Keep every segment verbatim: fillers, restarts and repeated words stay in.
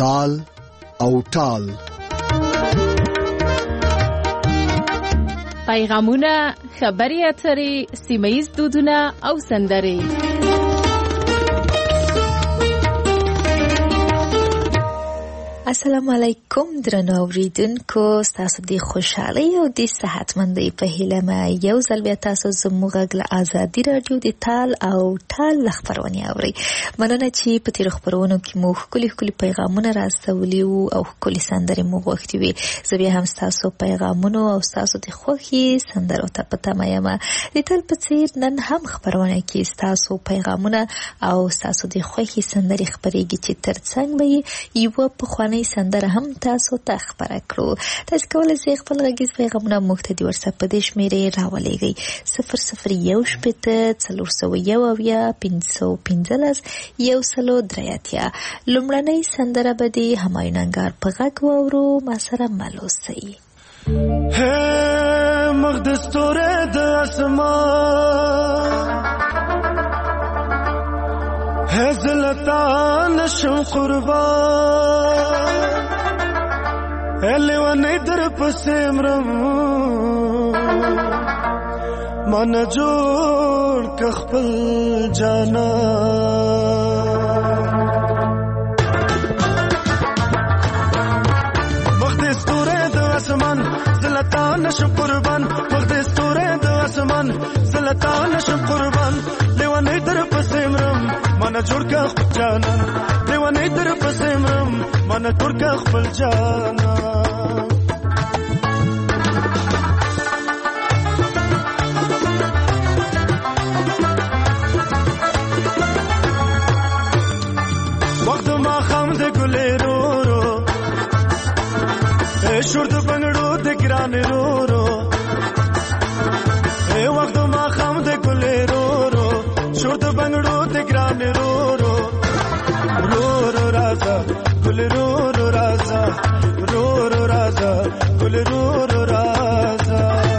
تال او ټال. پیغامونه، خبري اترې، سیمه‌ییز دودونه او سندرې. السلام علیکم درنو اوریدونکو، تاسو د خوشحالۍ او د صحتمندۍ په هیله مې یو ځل بیا تاسو زموږ غږ له ازادي رادیو د تال او ټال خبرونه اوري. مننه چې په تیر خبرونو کې مو ښکلي ښکلي پیغامونه راستولي وو او ښکلي سندرې مو غوښتي وي. زه بیا هم تاسو پیغامونو او تاسو د خوښي سندرو ته په تمه یم. د تل په څیر نن هم خبرونه کې تاسو پیغامونه او تاسو د خوښي سندرې خبرېږي چې ترڅنګ به یو په خواني سندره هم تاسو ته خبره کړو. تاسو کولای شئ خپل غږیز پیغامونه موږ ته د واتساپ په دې شمیرې راولېږئ صفر صفر یو شپېته څلور سوه یو اویا پنځه سوه پنځلس یو سلو درې اتیا. لومړنۍ سندره به د همایون انګار په غږ واورو. ما سره مل اوسئ. هې مخ د ستوري د اسمان، هې زلتا نشم قربان، هې لیونی در پسې مرم، ما نه جوړ که خپل جانان. مخ د ستوري د اسمان زلتا نشم قربان، مخ د ستوري د اسمان زلتا نشم قربان، لیونی در پسې مرم، مانا جوړ کا خپل جانا، دیوانه در پسې مرم، مانا جوړ کا خپل جانا. وخت ما خام د ګلې رو رو، اے شور د بنگړو د ګران رو رو، اے وخت ما خام د ګلې رو رو، شور د بنگړو د ګران رو رو، رو رو رازا ګل رو رو رازا، رو رو رازا ګل رو رو رازا.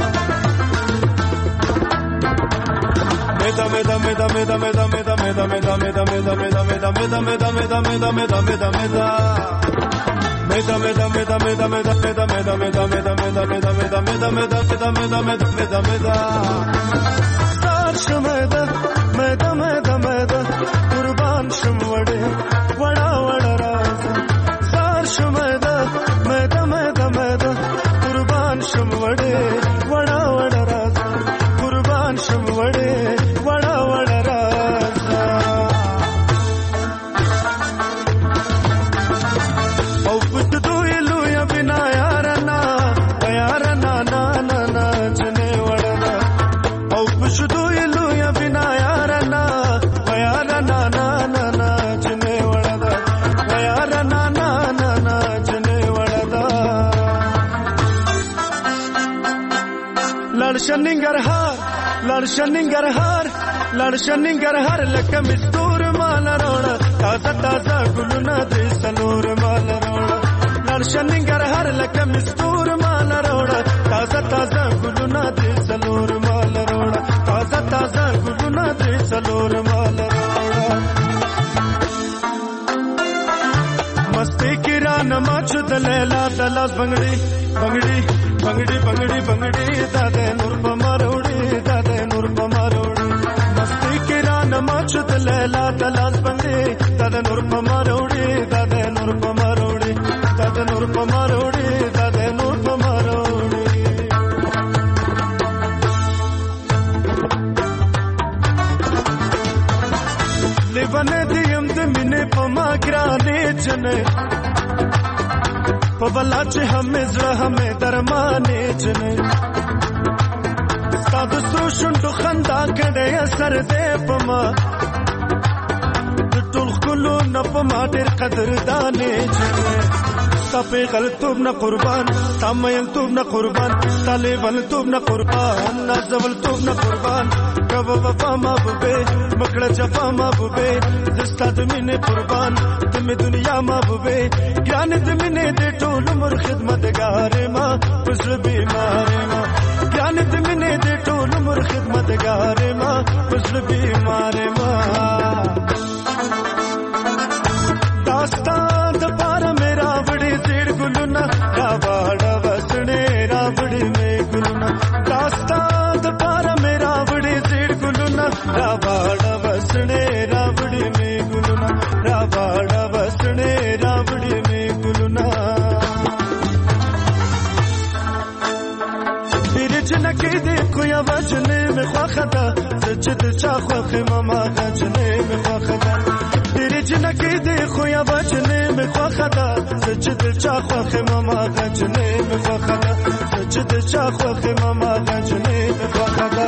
مدا مدا مدا مدا مدا مدا مدا مدا مدا مدا مدا مدا مدا مدا مدا مدا مدا مدا مدا Meda meda meda meda meda meda meda meda meda meda meda meda meda meda meda meda meda meda sar shmeda meda meda meda qurban shmwade wada wada raza sar shmeda meda meda meda qurban shmwade wada wada raza qurban shmwade wada wada raza. Larshaningarhar, Larshaningarhar, Larshaningarhar, laka mistur mala roda, taza taza guluna de salur mala roda. Larshaningarhar, laka mistur mala roda, taza taza guluna de salur mala roda, taza taza guluna de salur mala roda. Masti kirana machud lela dalas bangdi, bangdi. Bangdi bangdi bangdi dade nur pamarodi dade nur pamarodi masti kirana machut lela dalas bangdi dade nur pamarodi dade nur pamarodi dade nur pamarodi dade nur pamarodi. Livane diyam de mine pamagrane jane पबला चे हमें जरा हमें दरमाने जने साधु सुशुन तो खंदा करे असर दे पमा तुल खुलो न पमा देर कदर दाने जने तापे गलतुब न कुर्बान तामयल तुब न कुर्बान ताले बल तुब न कुर्बान नाजवल तुब न कुर्बान कब वफा महबूबे मकड़ा जफा महबूबे जिस्ता तुमने कुर्बान तुम दुनिया महबूबे ज्ञान तुमने दे टोल मुर खिदमत गारे माँ पुजर बीमारे माँ ज्ञान तुमने दे टोल मुर खिदमत गारे माँ पुजर बीमारे माँ दास्तान द पार خدا زچد چا خو ماما غجنه می خو خدا ډېر جنګې دې خو یا بچنه می خو خدا زچد چا خو ماما غجنه می خو خدا زچد چا خو ماما غجنه می خو خدا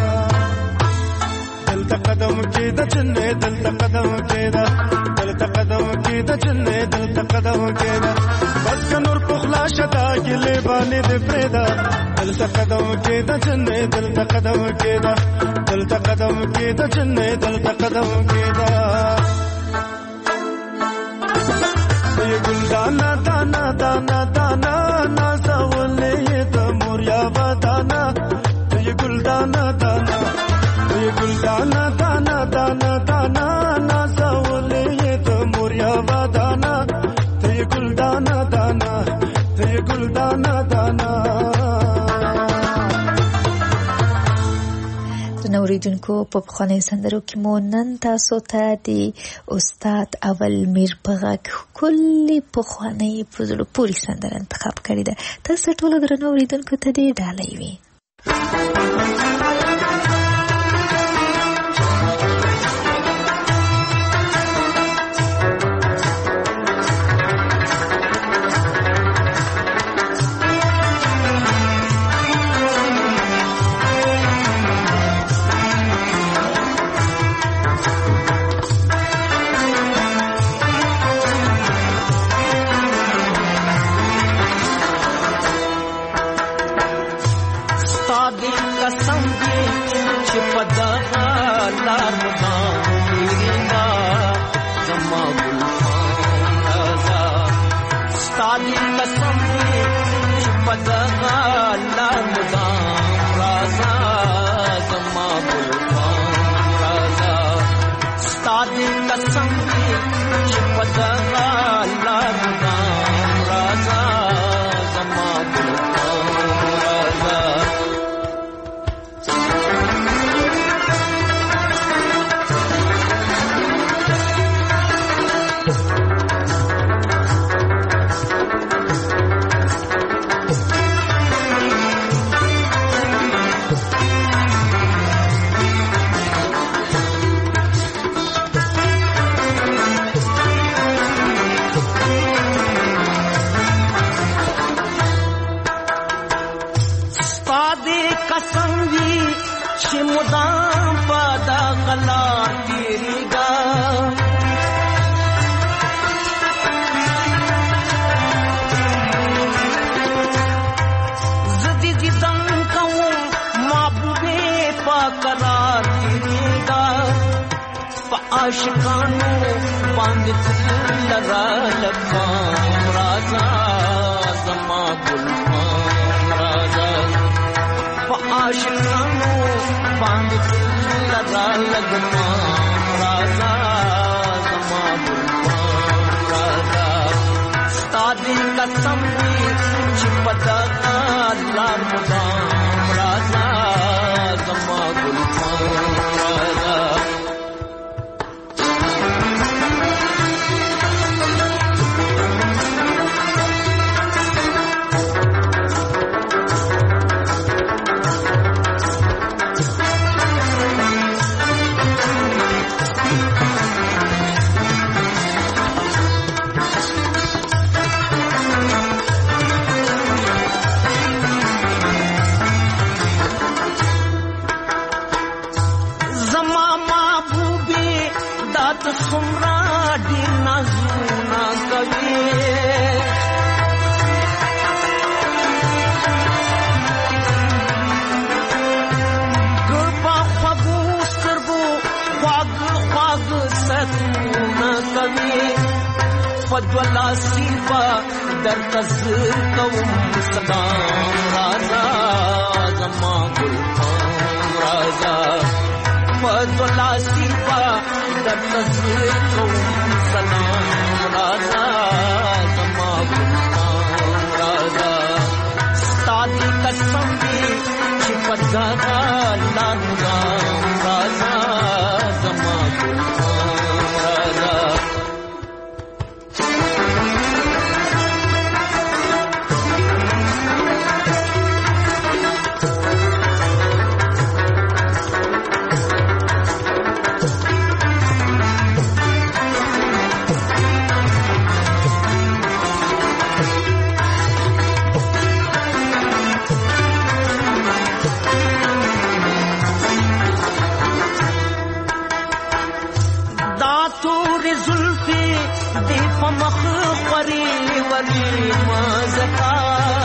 دلته قدم کې د جنې دلته قدم کې دا دلته قدم کې د جنې دلته قدم کې دا بس کنور په خلاصه دا ګلې باندې د پردا دلته قدم کې د جنې دلته قدم کې دا دلته قدم کې د جنې دلته قدم کې دا ای ګل دانا دانا دانا دانا نازولې د موریا ودانا ای ګل دانا دانا ای ګل دانا دانا دانا دانا نازولې د موریا ودانا ای ګل دانا دانا ای ګل دانا دانا نوریدونکو په پخواني سندرو کې مو نن تاسو ته د استاد اول میر په غږ کلی پخواني په زړه پورې سندره انتخاب کړې ده. تاسو ټول درنو اوریدونکو ته دې ډالۍ وي. فمخ خوري وري مزتا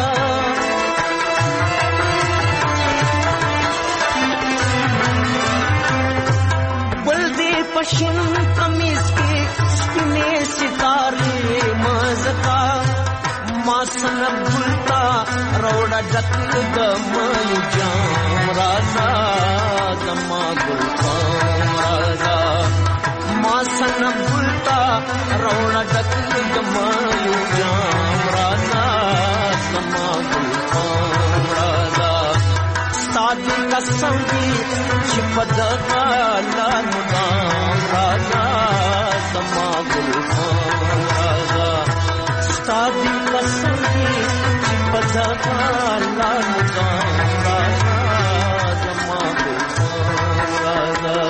ولدي پشن قمیص کی سپینے ستارے مزتا ما سنب گلتا روڑا ڈک دمایو جام رازا دما گل خام رازا ما سنب گلتا روڑا ڈک دمایو جام رازا دما گل خام رازا ستادی قسم دی چپدگا لانگام رازا دما گل خام رازا ستادی قسم دی چپدگا لانگام رازا دما گل خام رازا.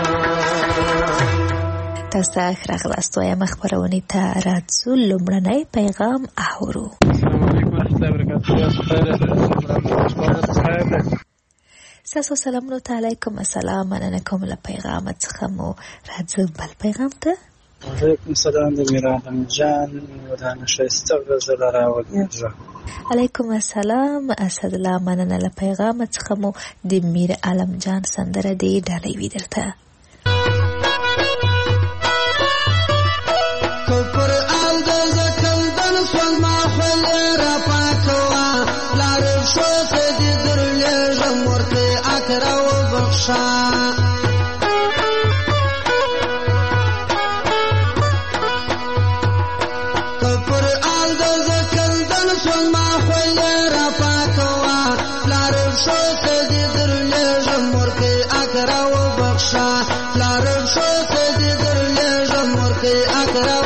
تاسو ته راغلاست وایم خبرونه ته راځو لومړنی پیغام اورو. ساسو سلام علیکم السلام مننه کوم له پیغام څخه مو راځو بل پیغام ته. علیکم السلام د میران جان ودانه شایسته غزل راوړم. علیکم السلام اسد الله مننه له پیغام څخه مو د میر عالم جان سندره دی ډالۍ وی درته. کفر آل د زکل دن سون ما خل را پاتوا لار شو سدی درلې جمورته اکرو بخشا کفر آل د زکل دن سون ما خل را پاتوا لار شو سدی درلې جمورته اکرو بخشا لار شو سدی درلې جمورته اکرو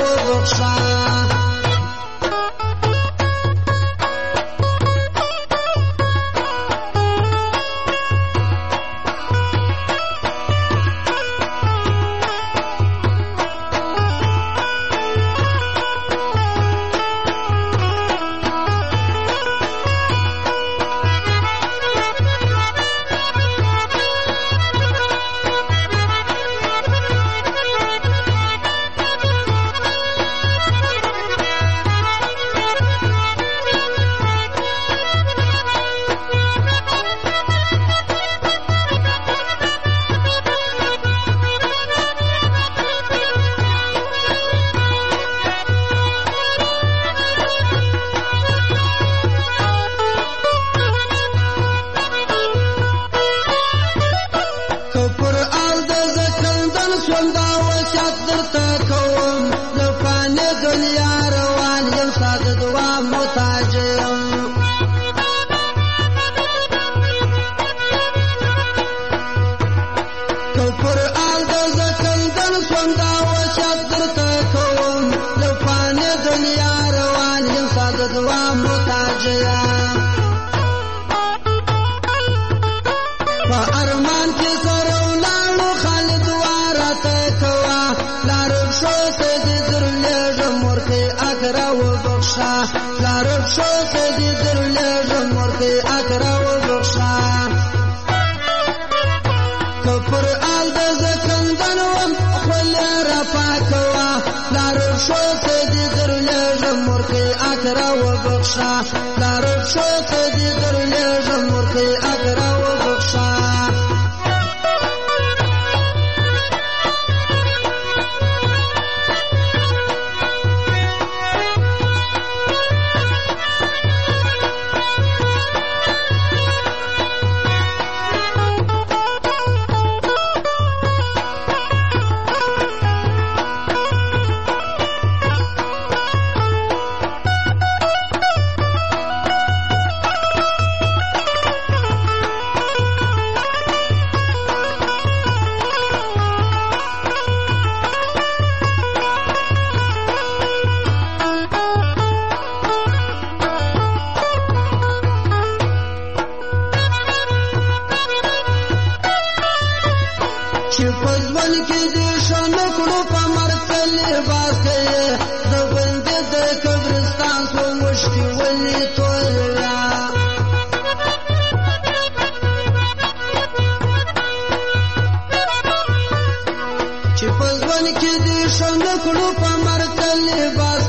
چې په ځوان کې دې شنه کړو په مرکل لباس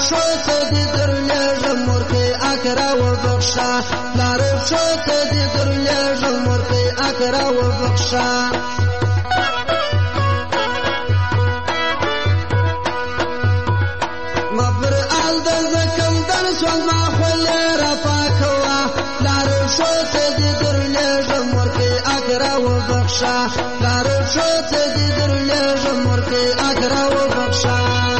شو ته دې درلېږم مورکۍ اکره وبخښه پلار شو ته دې درلېږم مورکۍ اکره وبخښه ما پر آل د زکندن سوال ما خولې راپاکوه پلار شو ته دې درلېږم مورکۍ اکره وبخښه پلار شو ته دې درلېږم مورکۍ اکره وبخښه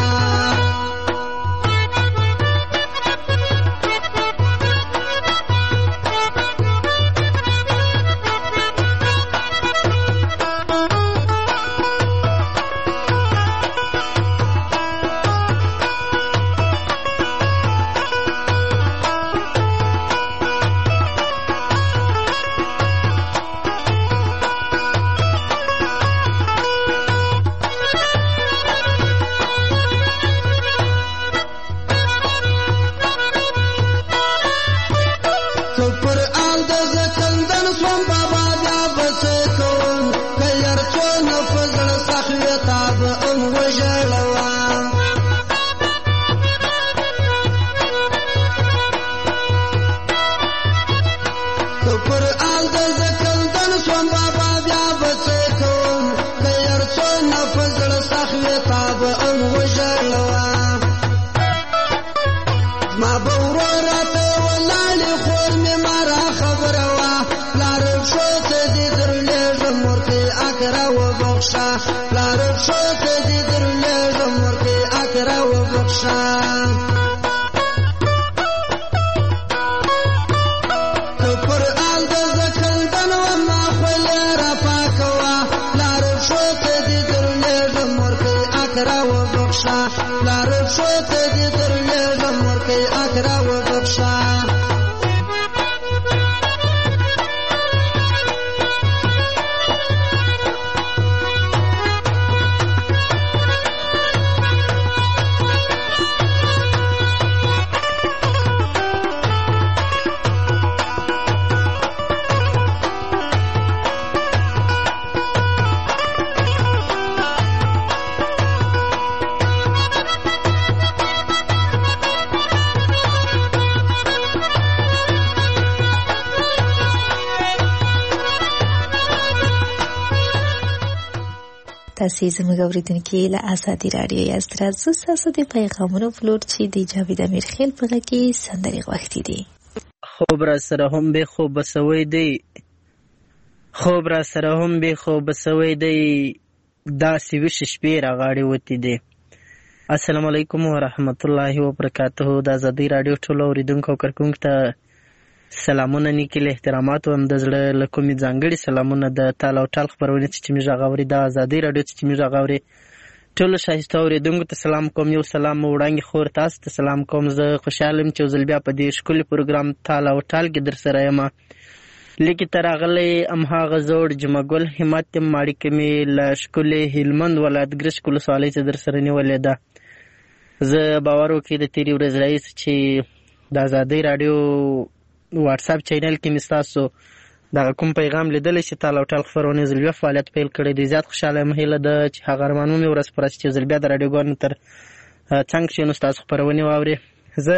تاسې زموږ اورېدونکي له ازادي راډیو یاست. راځو ستاسو د پیغامونو په لور چې د جاوید امیرخیل په غږ کې سندرې غوښتې دي. خوب را سره هم بې خوبه سوی دی، خوب را سره هم بې خوبه سوی دی، داسې ویښې شپې راغاړې وتې دي. السلام علیکم ورحمت الله وبرکاته. د ازادي راډیو ټولو اورېدونکو او کارکوونکو ته سلامونه، نیکې له احتراماتو هم د زړه له کومې ځانګړي سلامونه د تال او ټال خپرونې چې موږ غږ اوري د ازادي راډیو چې موږ غږ اوري ټولو ښایسته اورېدونکو ته سلام کوم. یو سلام وړاندې خور تاسو ته سلام کوم. زه خوشحاله یم چې یو ځل بیا په دې ښکلي پروګرام تال او ټال کې در سره یم. لیکې ته راغلی همهغه زوړ جمعګل همت یم، اړیکه مې له ښکلې هلمند ولایت ګرشک ولسوالۍ څخه در سره نیولې ده. زه باور وکړئ د تېرې ورځې راهیسې چې د ازادۍ راډیو واټساپ چینل کې مې ستاسو دغه کوم پیغام لیدلی چې تال او ټال خپرونې ځل بیا فعالیت پیل کړی دی. زیات خوشحاله یم، هیله ده چې هغه ارمانونه مې ورځ په ورځ چې ځل بیا د راډیوګانو تر څنګ شي نو ستاسو خپرونې واورې. زه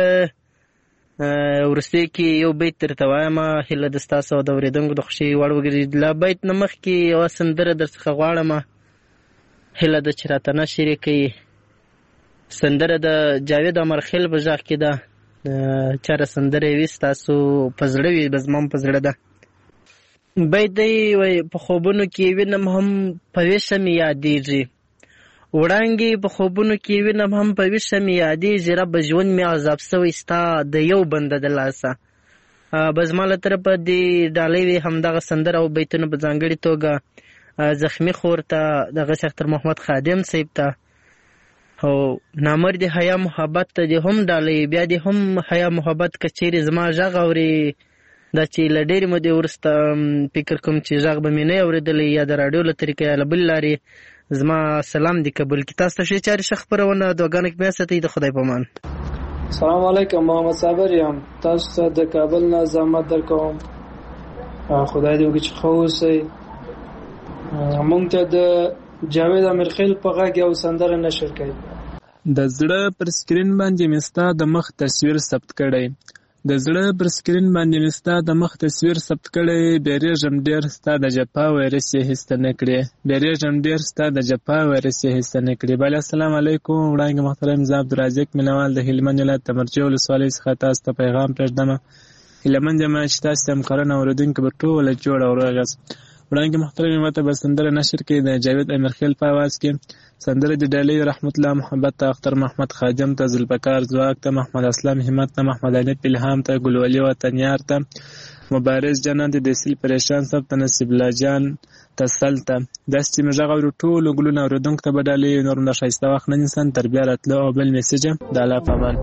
وروستۍ کې یو بیت درته وایم، هیله ده ستاسو او د اورېدونکو د خوښۍ وړ وګرځي. له بیت نه مخکې یوه سندره در څخه غواړم، هیله ده چې راته نشر یې کوي. سندره د جاوید امیرخیل په غږ کې ده. چېرې سندره وي ستاسو په زړه وي، به زما په زړه ده. بیت دی وایي په خوبونو کې وینم هم په ویښه مې یادېږي، وړانګې په خوبونو کې وینم هم په ویښه مې یادېږي، رب ژوند مې عذاب سوی ستا د یو بنده د لاسه. به زما له طرفه دې ډالۍ وي همدغه سندره او بیتونه په ځانګړې توګه زخمي خور ته، دغه اختر محمد خادم صاحب ته، او نامر د حیا محبت ته دې هم ډالۍ، بیا دې هم حیا محبت که چیرې زما غږ اوري، دا چې له ډېرې مودې وروسته فکر کوم چې غږ به مې نه اورېدلی یا د راډیو له طریقې یا له بلې لارې، زما سلام دې قبول کړي. تاسو ته ښې چارې ښه خپرونه دعاګانې کې مې ساتئ. د خدای په امان. السلام علیکم، محمد صابر یم، تاسو ته د کابل نه زحمت در کوم. خدای دې وکړي چې ښه اوسئ. مونږ ته د جاوید امیرخیل په غږ یو سندره نشر کړئ. د زړه پر سکرین باندې مې ستا د مخ تصویر ثبت کړی د زړه پر سکرین باندې مې ستا د مخ تصویر ثبت کړی بیریږم ډېر ستا د جفا ویرس یې هېڅ نه کړې بیریږم ډېر ستا د جفا ویرس یې هېڅ نه کړې. بله السلام علیکم. وړاندې محترم زه عبدالرازق مینوال د هلمند ولایت د مرجع ولسوالۍ څخه تاسو ته پیغام پرېږدمه. هیلهمند یم چې تاسو همکاران او اورېدونکي به ټوله جوړ او روغ یاست. وړاندې محترم ماته به سندره نشر کړي د جاوید امیرخیل په اواز کې. سندره د ډالۍ رحمت الله محبت ته، اختر محمد خادم ته، ذوالفقار ځواک ته، محمد اسلام همت ته، محمد علي الهام ته، ګلولي وطنیار ته، مبارز جنان ته، دیسیل پریشان صاحب ته، نصیب الله جان تسل ته. داسې چې موږ غواړو ټولو ګلونو اورېدونکو ته به ډالۍ نور هم د ښایسته وخت نه نیسم تر بیا راتلو او بل میسج د الله په امان.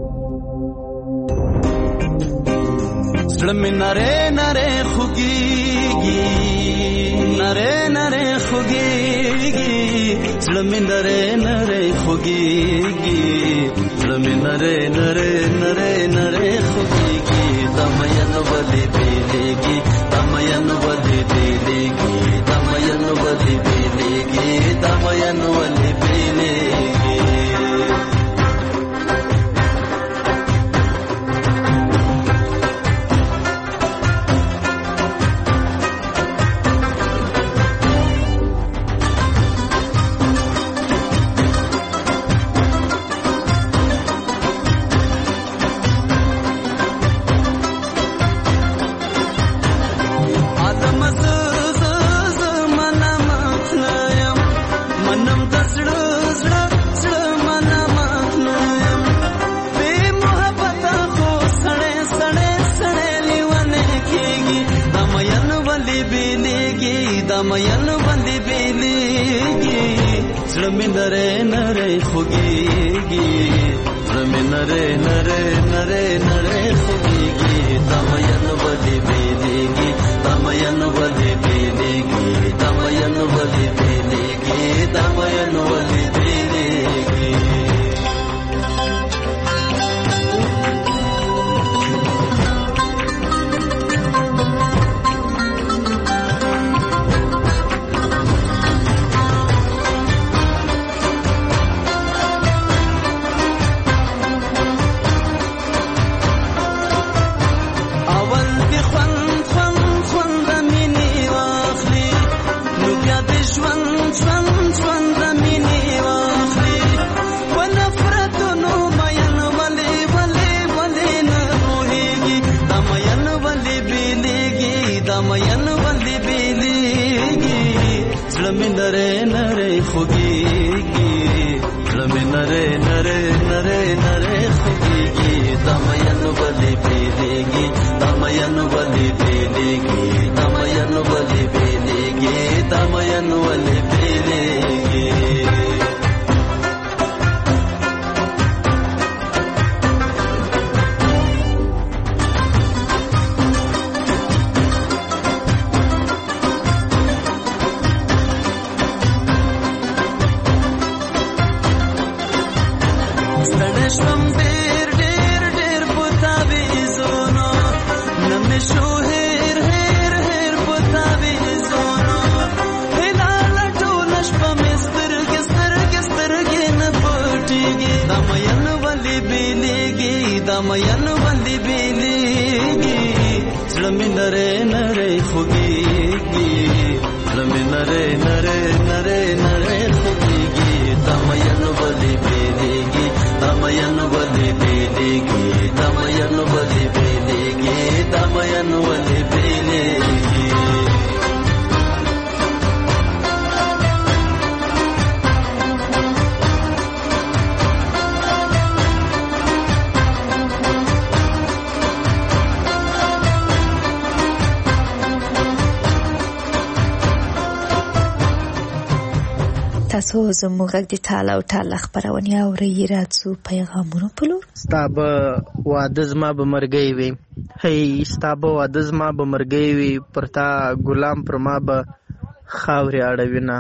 زړه مې نری نری خوږېږي نری نری خوږېږي زړه مې نری نری خوږېږي زړه مې نری نری نری نری خوږېږي دا مین ولې بېلېږي دا مین ولې بېلېږي دا مین ولې بېلېږي دا مین ولې بېلېږي. مین باندې بیلېږي زړه مې نری نری خوږېږي زړه مې نری نری نری نری خوږېږي دا مین باندې بیلېږي دا مین باندې بیلېږي دا مین باندې بیلېږي دا مین باندې بیلېږي. تاسو زموږ غږ د ټال او ټال خبرونه اورئ. راځو پیغامونو په لور. ستا به واده زما به مرګی وي، هی ستا به واده زما به مرګی وي، پر تا ګلام پر ما به خاورې اړوینه،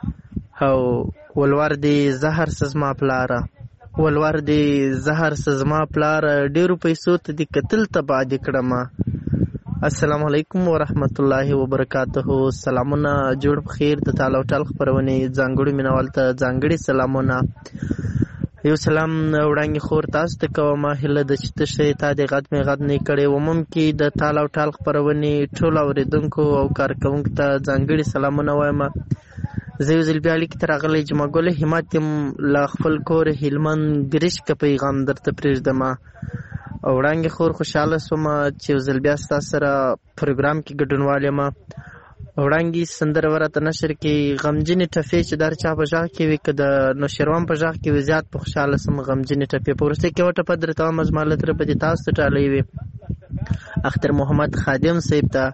او ولور دې زهر سزما پلاره ولور دې زهر سزما پلاره ډېرو پیسو ته دې قتل تباه دې کړمه. السلام علیکم ورحمت الله وبرکاته. سلامونه جوړ بخیر. د ټال او ټال خبرونې ځانګړي مینوال ته ځانګړي سلامونه. یو سلام وړاندې خور تاسو ته کوم هله د چې ته تا د غد مې غد نه کړي ومم کې د تال او ټال خبرونې ټول اوریدونکو او کارکونکو ته ځانګړي سلامونه وایم. زه یو ځل بیا لیک تر غلې جمع ګل همت لا خپل کور هلمند ګریش کا پیغام درته پرېږدم. او وړاندې خور خوشاله سوم چې یو ځل بیا ستاسو سره پروګرام کې ګډونوال یم. وړاندې سندره ورته نشر کې غمجنې ټپې چې در چا په غږ کې وي که د نوشیروان په غږ کې وي زیات په خوشحاله سم. غمجنې ټپې په وروستۍ کې یوه ټپه درته وایم زما له طرفه دې تاسو ته ډالۍ وي. اختر محمد خادم صاحب ته،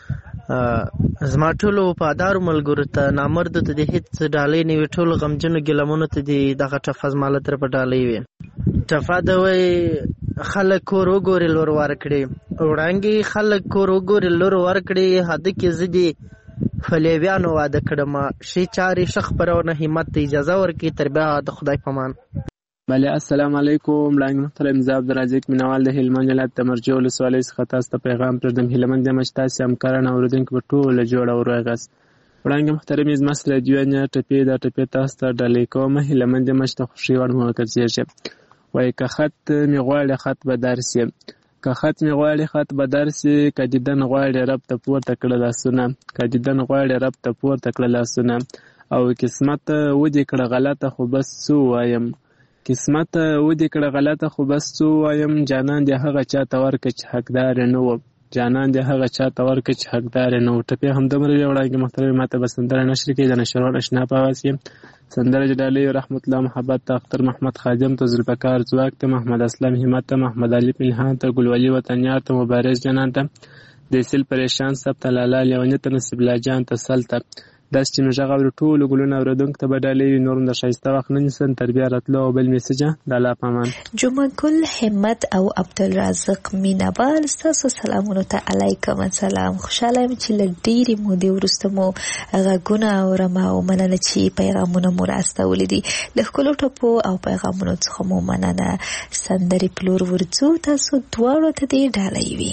زما ټولو وفادارو ملګرو ته، نامردو ته دې هېڅ ډالۍ نه وي، ټولو غمجنو ګیلمونو ته دې دغه ټپه زما له طرفه ډالۍ وي. ټپه ده وایي خلک کور وګورې لور ورکړې. وړاندې خلک کور وګورې لور ورکړې، هده کې زه دې فلیویانو واده کړم. ښې چارې ښه خپرونه همت ته اجازه ورکړي. تر بیا د خدای په امان. بله السلام علیکم. وړاندې محترم زه عبدالرزاق مینوال د هلمند ولایت د مرجع ولسوالۍ څخه تاسو ته پیغام پرېږدم. هیله مند یم چې تاسې همکاران او اورېدونکي به ټوله جوړه او روغ یاست. وړاندې محترم زما سره دوه ټپې دا ټپې تاسو ته ډالۍ کوم. هیله مند یم چې د خوښۍ وړ مو وګرځېږي. وایي که خط مې غواړي خط به درسي، که خط مې غواړي خط به درسي، که دیدن غواړي رب ته پورته کړه لاسونه، که دیدن غواړي رب ته پورته کړه لاسونه. او قسمت ودې کړه غلطه خو بس څه ووایم، قسمت ودې کړه غلطه خو بس څه ووایم. جانان دې هغه چا ته ورکړه چې حقدار یې نه و، جانان دې هغه چا ته ورکړه چې حقدار یې نه و. ټپې همدومره وي. وړاندې محترم ما ته به سندره نشر کړي د نشروان اشنا په اواز کې. سندره چې ډالۍ رحمت الله محبت ته، اختر محمد خادم ته، ذوالفقار ځواک ته، محمد اسلم همت ته، محمد علي پنهان ته، ګلولي وطنیار ته، مبارز جنان ته، دیسل پریشان صاحب ته، لالا لیوني ته، نصیب الله جان ته، سل ته. داسې چې نو غږ اوري ټولو ګلونه اورېدونکو ته به ډالۍ وي. نور هم د ښایسته وخت نه نیسم تر بیا راتلو او بل میسجه د الله په امان. جمعه ګل همت او عبدالرازق مینوال ستاسو سلامونو ته علیکم السلام. خوشحاله یم چې له ډېرې مودې وروسته مو غږونه اورم او مننه چې پیغامونه مو راستولي دي. له ښکلو ټپو او پیغامونو څخه مو مننه. سندرې پلور ورځو تاسو دواړو ته دې ډالۍ وي.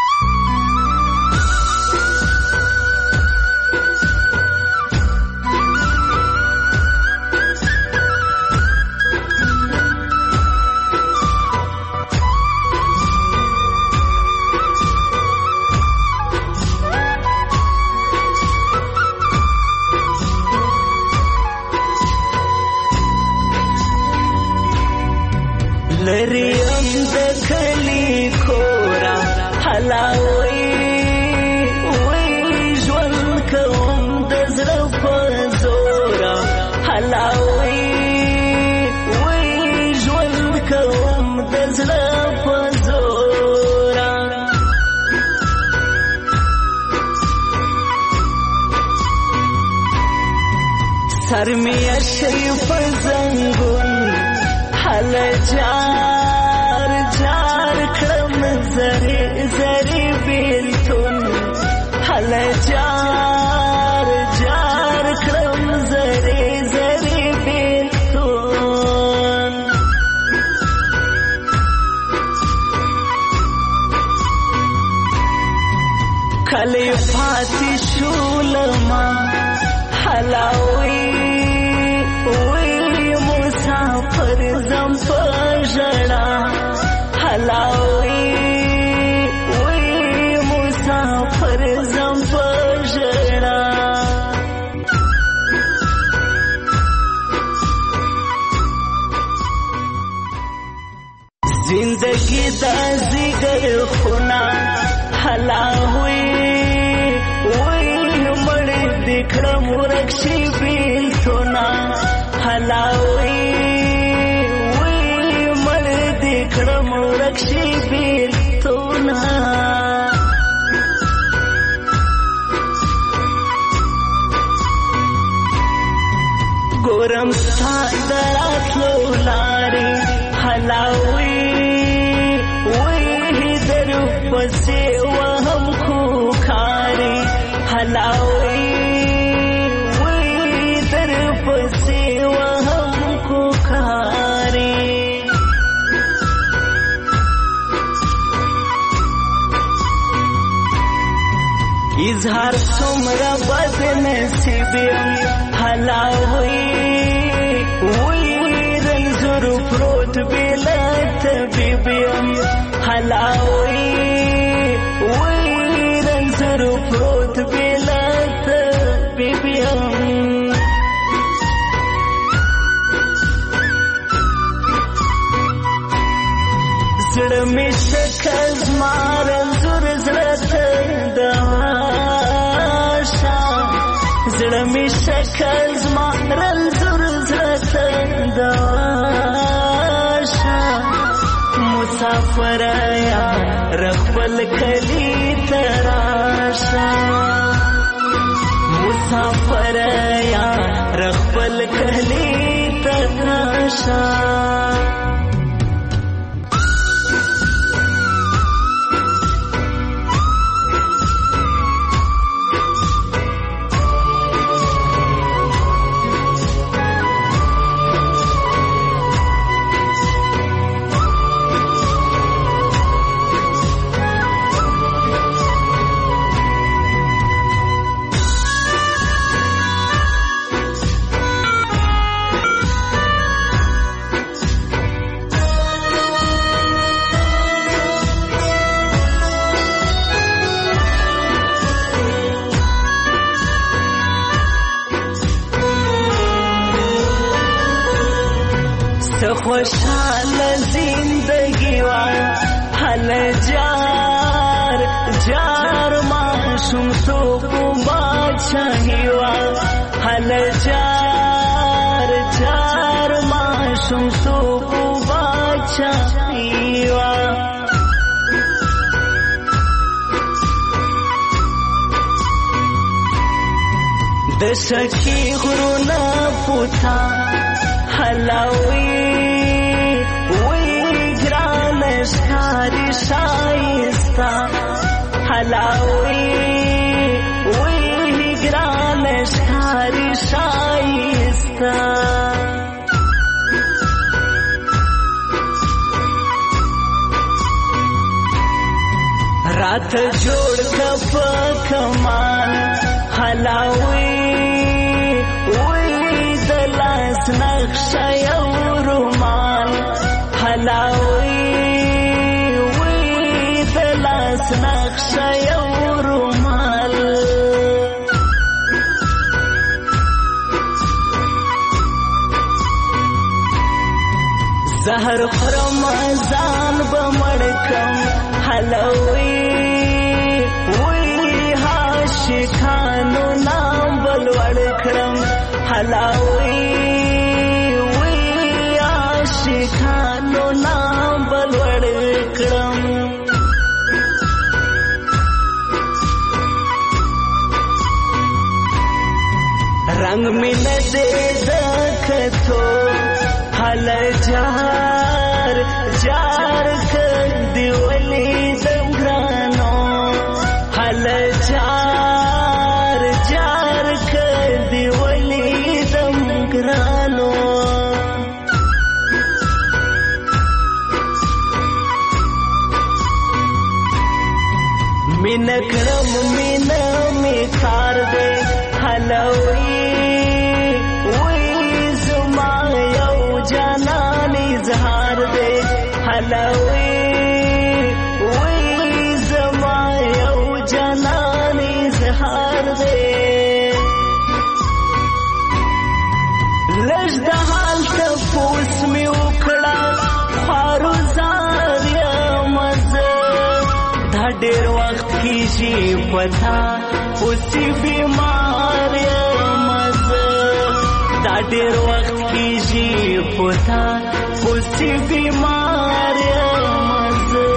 لری ام د کلی کورا حلاوي وي ژوند کوم د زړه په زورا حلاوي وي ژوند کوم د زړه په زورا. سر می شي په زنګون حل جار جار کړم زری زری بیلتون، حل جار جار کړم زری زری بیلتون. کلی پاتې شولما حلاوي مسافر زم پژړا حلاوي وي مسافر زم پژړا. زندگی دا زیګر خونا حلاوي وي مړ دکړم ورکشي بیلتونا حلاوي وي مړ دکړم ورکشي بیلتونا. ګورم ستا د راتلو لارې حلاوي وي در پسې وهم خو کارې حلاوي وي در پسې وهم خو کارې. اظهار څومره بد نصیب یم حلاوي وي رنځونه رنځور پروت بلا طبيبيم حلاوي وي رنځور پروت بلا طبيبيم زړه مې شکل زما رنځور زړه ته داشا زړه مې شکل زما رنځور زړه ته داشا مسافر یا رخبل کلی تراشا مسافر یا رخبل کلی تراشا خوشحال زندگی وا حل جار جار معشوم تو کو بادشاہی وا حل جار جار معشوم تو کو بادشاہی وا د شکی غرونا پوتا حلاوی شاری شایستا حلاوی وی گران شاری شایستا رات جوړ کپ کمان حلاوی وی دلاس نقشه یو رومان حلاوی نقشه یو رومال زهر خرم ځان بمړکم حلوي وی عاشقانو نام بلوړ کړم حلوي وی عاشقانو نام بلوړ کړم रंग में न दे दखतो हल जार जार कर दिवली दमग्रानो हल जार जार कर दिवली दमग्रानो मिन करम मिन में कार दे हलवी حلوي وي زما یو جناني زهار دې لږ د حال تپوس مې وکړه خارو زار یم زه دا ډېر وخت کېږي پتا اوسې بیمار یم زه دا ډېر وخت کېږي پتا اوسې بیمار یم زه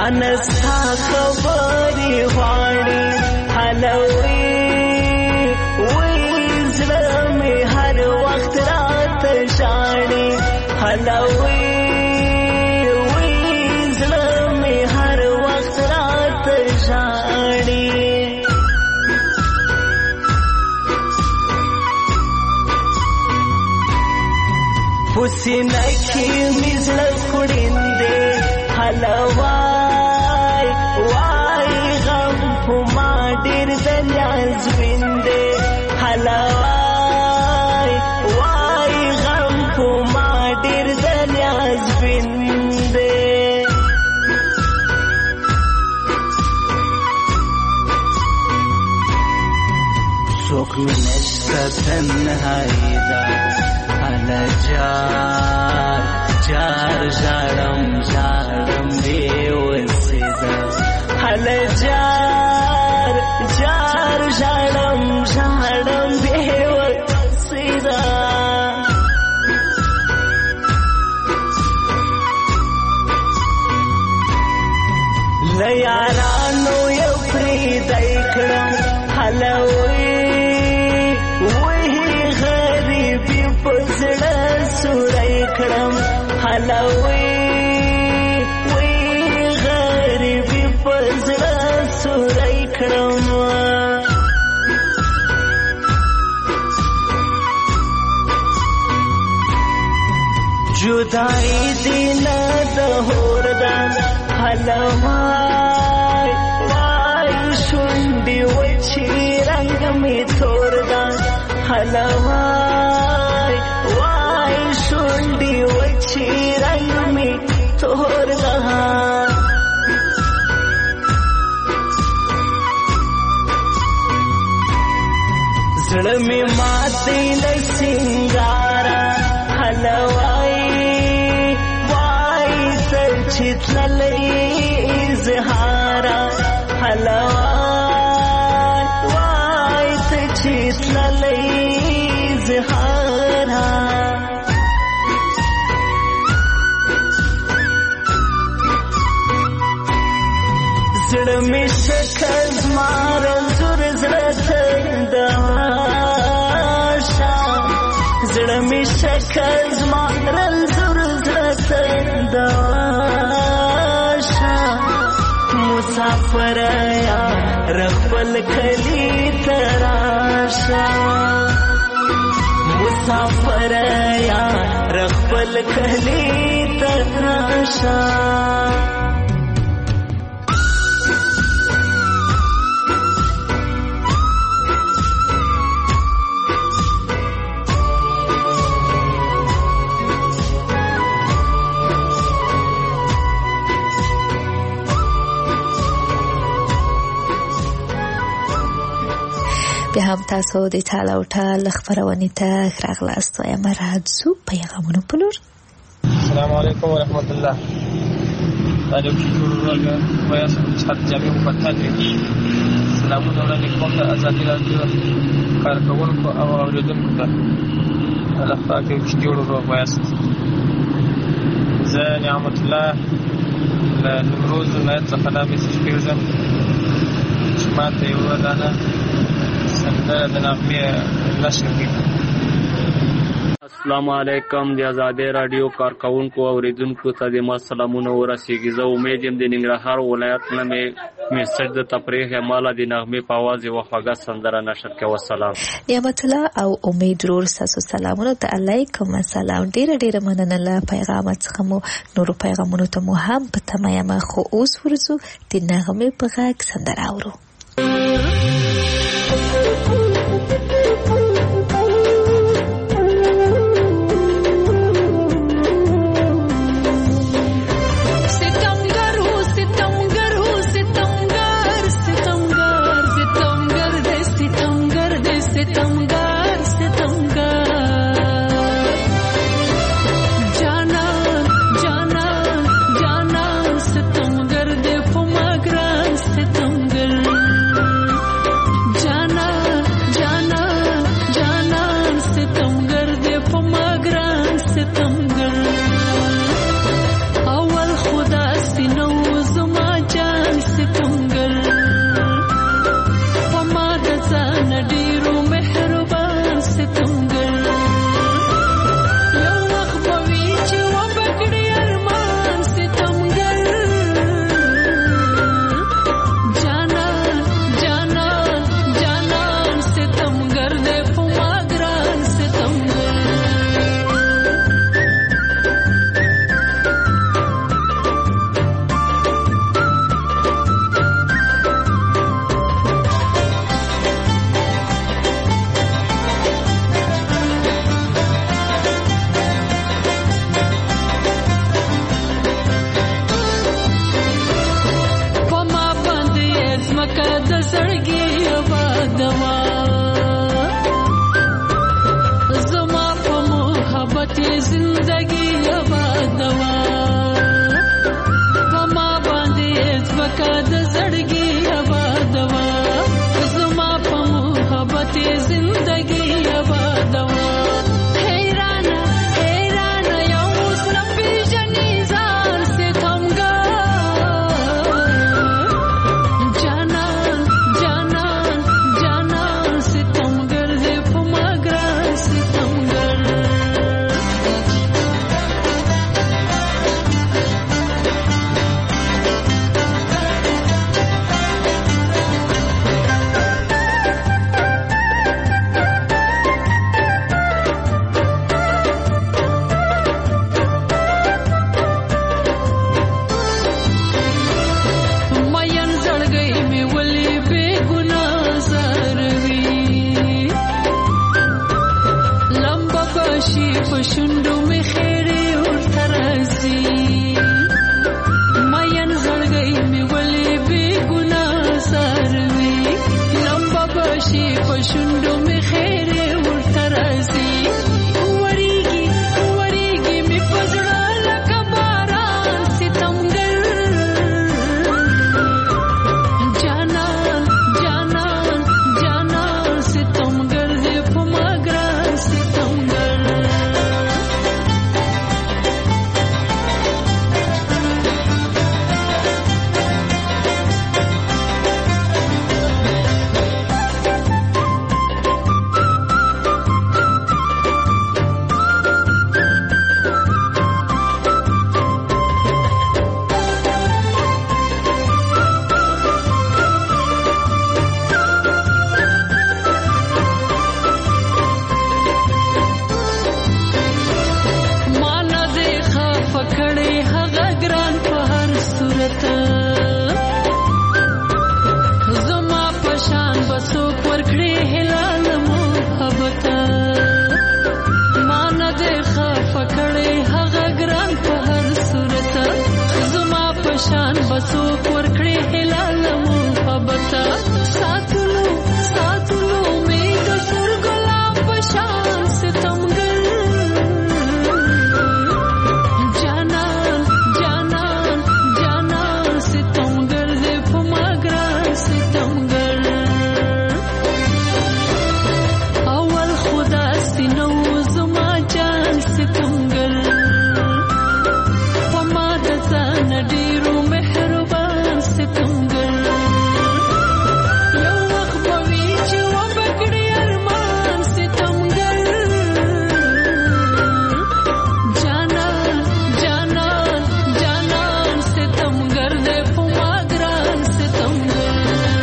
رانه ستا خبرې غواړي حلوي وی زړه مې هر وخت راته ژاړي حلوي وی زړه مې هر وخت راته ژاړي پسینه کې مې زړه خوړیندې حلوای وای غم په ما ډېر د نیاز ویندې حلوای وای غم په ما ډېر د نیاز ویندې څوک مې نشته تنهایي ده هله جار جار ژاړم ژاړم بې وسېده هله جار جار ژاړم ژاړم بې وسېده له یارانو یو پرېږدی کړم هله وی وی غریبي په زړه سوری کړم حلوي وی غریبي په زړه سوری کړم جدائی دی نه د هور ده حلوای وای شونډې وچې رنګ مې تور ده حلوای وای شونډې وچې رنګ مې تور ده زړه مې ماتې له سینګاره حلوای وای تر چې تللی اظهاره حلوای وای تر چې تللی اظهاره زړه مې شکل زما رنځور زړه ته داشه زړه مې شکل زما رنځور زړه ته داشه مسافر یار خپل کلی ته راشه مسافر یار خپل کلی ته راشه بیا هم تاسو د ټال او ټال خپرونې ته راغلاست وایم راځو پیغامونو په لور. السلام علیکم ورحمت الله. تعلیم شروع راغله ویا صحت جامع مفتح دي. سلامونه وړاندې کوم د ازادي راډیو کارکونکو او اوریدونکو ته. الله پاک دې جوړ وایاست. زه نعمت الله له نمروز ولایت څخه دا میسج پیژم چې ماته یو ودانه سندره د نغمې نشر کړي. السلام علیکم د آزادۍ راډیو کارکونکو او اوریدونکو ته د ما سلامونه ورسیږي. زه امید یم د ننګرهار ولایت نه مې میسج د تفریح مالا د نغمې په اواز یوه خوږه سندره نشر کړه. وسلام. نعمت الله او امید ورور ستاسو سلامونه ته علیکم السلام. ډیره ډیره مننه له پیغام څخه مو نورو پیغامونو ته مو هم په تمه یم. خو اوس ورځو د نغمې په غږ سندره اورو. Janan, janan, sitamgar de fumagram, sitamgar. لکه د زړګي آبادوا زما په محبت زندگی آبادوا حیران حیران یو اوس نه پیژنې ځان ستمګر جانان جانان جانان ستمګر دې په ما ګران ستمګر مین زړګی مې ولې بې ګناه زاروي لمبه باشي په شونډو مې خیرې ورته راځي مین زړګی مې ولې بې ګناه زاروي لمبه باشي په شونډو مې خیرې ورته راځي وریږي وریږي مې په زړه لکه باران ستمګر جانان جانان جانان ستمګر دې په ما ګران ستمګر مانا دې خفه کړې هغه ګران په هر صورت زما په شان به څوک ورکړي هلال محبت مانا دې خفه کړې هغه ګران په هر صورت زما په شان به څوک ورکړي هلال محبت ساتلو ساتلو مې د سور ګلاب په شان ستمګر جانان جانان جانان ستمګر دې په ما ګران ستمګر اول خدا سينو زما جان ستمګر په ما د ځان ډېرو مهربان ستمګر یو وخت به وي چې وبکړي ارمان ستمګر جانان جانان جانان ستمګر دې په ما ګران ستمګر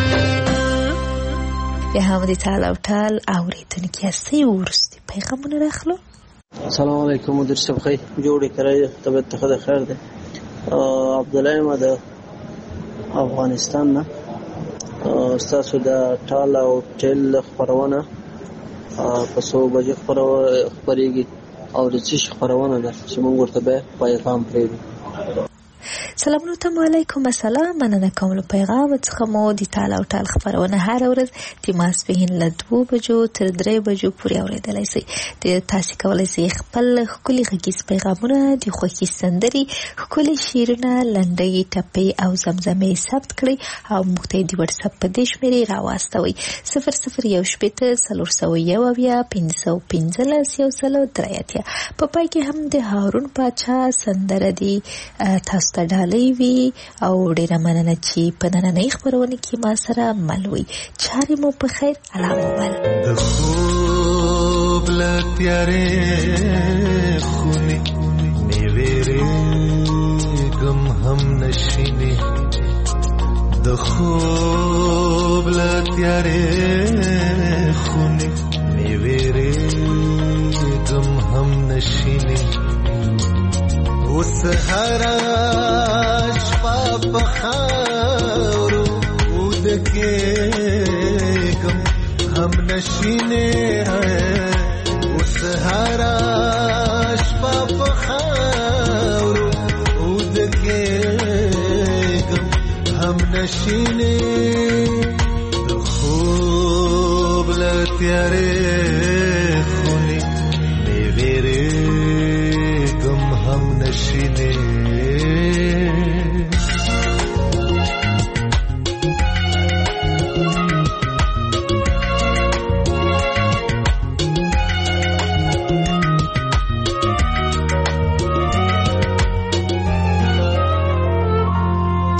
بیا هم د تال او ټال اورېدونکي هستئ وروستي پیغامونه راخلو سلام علیکم مدیر صاحب خی جوړې کرای طبیعت ته خیر خیر ده عبدالله ما د افغانستان نه ستاسو د ټال او ټل خبرونه په څو بجې خبرېږي او د څه خبرونه ده چې موږ ورته به پیغام پرېږدو سلامونه تم علیکم السلام مننه کوم له پیغام څخه مو د تال او ټال خبرونه هر ورځ د ماسپښین له دوه بجو تر درې بجو پورې اورېدلی شئ د تاسو کولی شئ خپل ښکلي غږیز پیغامونه د خوښي سندرې ښکلي شعرونه لنډۍ ټپې او زمزمې ثبت کړئ او موږ ته یې د وټساپ په دې شمېرې راواستوئ صفر صفر یو شپېته څلور سوه یو اویا پنځه سوه پنځلس یو سل او درې اتیا په پای کې هم د هارون پاچا سندره دي تاسو ته ډالۍ وي او ډېره مننه چې په نننۍ خپرونه کې ما سره مل وئ چارې مو په خیر الله مو بل د خوب له تیارې خونې مې وېرېږم هم نشینې د خوب له تیارې خونې مې وېرېږم هم نشینې اوس هره شپه په خاورو ودکېږم هم نشینې اوس هره شپه په خاورو ودکېږم هم نشینې د خوب له تیارې خونې مې وېرېږم هم نشینې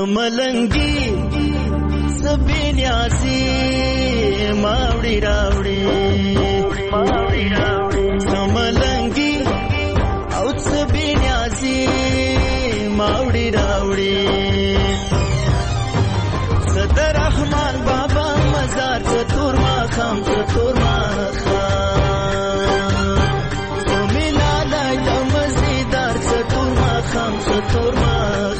سملنګي سبینیاسي ماوړي راوړي ماوړي راوړي سملنګي او سبینیاسي ماوړي راوړي صدر رحمان بابا مزار چتور ما خام چتور ما خام سمیلا لای د مزیدار چتور ما خام چتور ما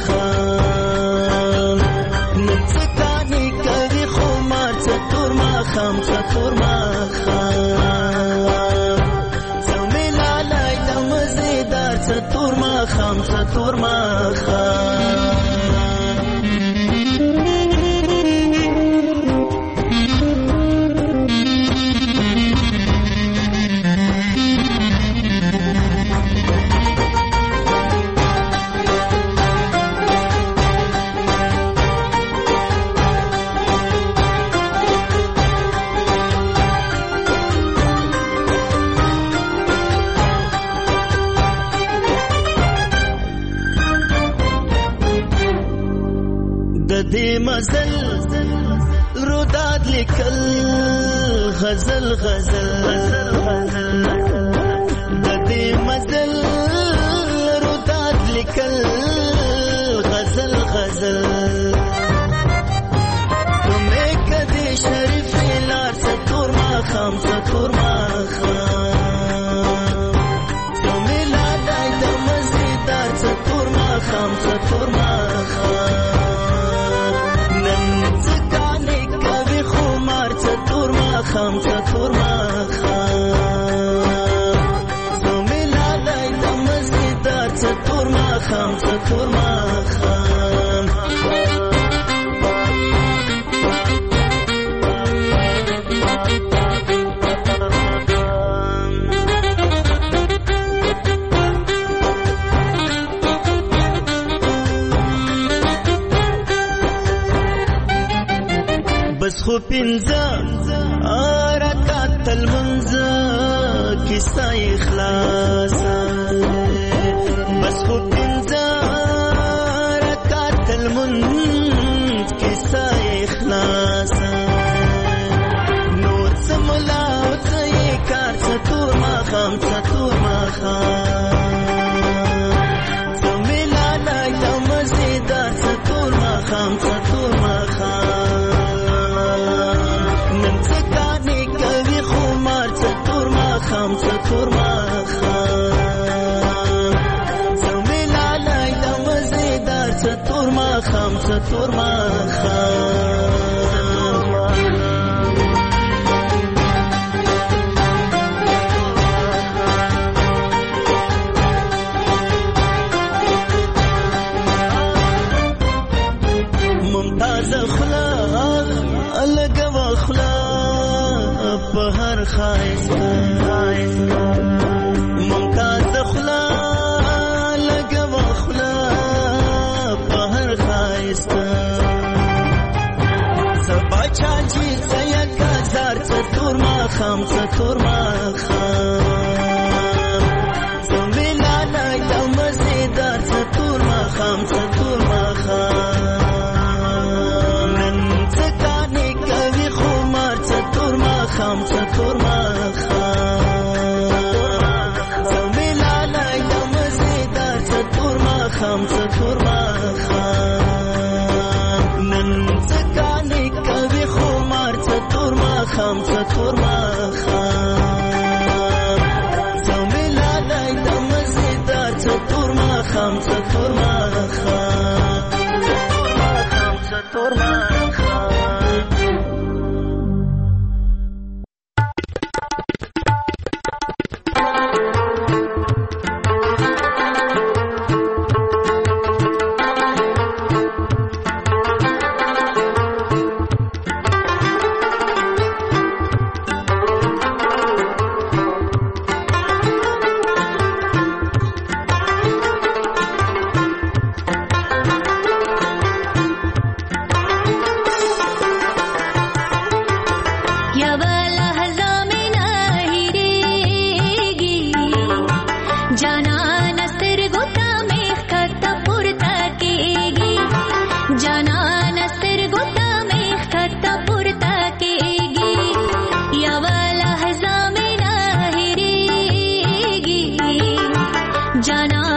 خام نڅکانی کوي خمار چتور ما خام چتور ما خام سمیلا لای د مزیدار چتور ما خام چتور ما خام مزل روداد لیکل غزل غزل د دې مزل روداد لیکل غزل غزل تمه کدي شریف لار ستور ما خام ستور ما خام تمه لا دای د مزیدار ستور ما خام ستور ما خام خام چتور ما خام سمیلا لای د مزیدار چتور ما خام چتور ما خام بس خو پنځه رکعت المنځ کیسه اخلاص بس خو پنځه رکعت المنځ کیسه اخلاص نو سملا او څه کار ستور ما خام ستور ما خام سمیلا لای د مزیدار ستور ما خام ستور ما خام خام ستور ما خام سمیلا لای د مزیدار ستور ما خام ستور ما خام ممتاز خلا الګو خلا په هر خایسته ممتاز خلا لګو خلا په هر خایسته سبا چاچی څیا کزار ستور ما خام ستور ما خام سمیلا لای د مزیدار ستور ما خام ستور ما خام نن څکانی کوي خمار ستور ما خام ستور ما خام ستور ما خام نن څکانی کوي خمار ستور ما خام ستور ما خام سمیلا لای د مزیدار ستور ما خام ستور ما خام ستور ما انا